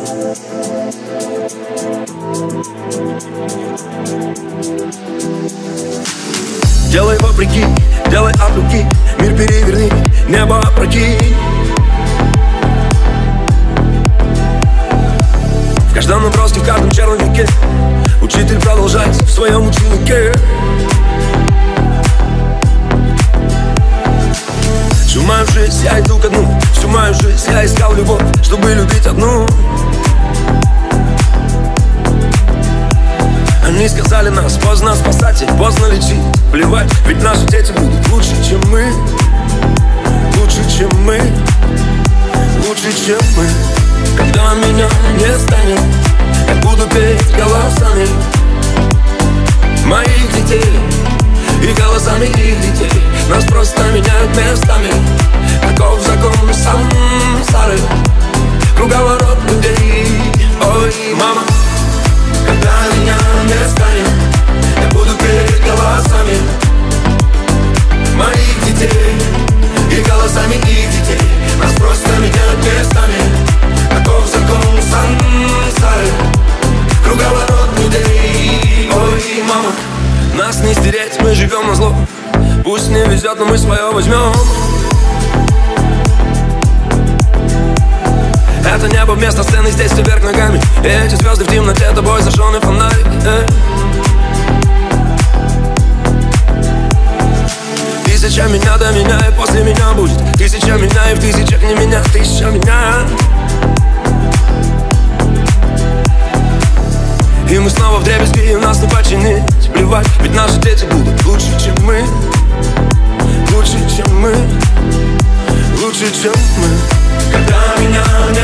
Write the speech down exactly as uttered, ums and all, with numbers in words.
Делай вопреки, делай от руки, мир переверни, небо опрокинь. В каждом наброске, в каждом черновике учитель продолжает в своем ученике. Всю мою жизнь я иду ко дну, всю мою жизнь я искал любовь, чтобы любить одну. Они сказали нас, поздно спасать и поздно лечить. Плевать, ведь наши дети будут лучше, чем мы. Лучше, чем мы. Лучше, чем мы. Когда меня не станет, я буду петь голосами моих детей и голосами их детей. Нас просто меняют местами. Таков закон сансары, круговорот людей. Ой, мама, когда меня не станет, я буду петь голосами моих детей и голосами их детей. Нас просто меняют местами. Таков закон сансары, круговорот людей. Ой, мама, нас не стереть, мы живем на зло. Пусть не везет, но мы свое возьмем. Это небо вместо сцены, здесь все вверх ногами. И эти звезды в темноте, тобой зажженный фонарик. э. Тысяча меня до меня, и после меня будет тысяча меня, и в тысячах не меня, тысяча меня. И мы снова вдребезги, и нас не починить. Плевать, ведь наши дети будут лучше, чем мы. Лучше, чем мы. Лучше, чем мы. Когда меня не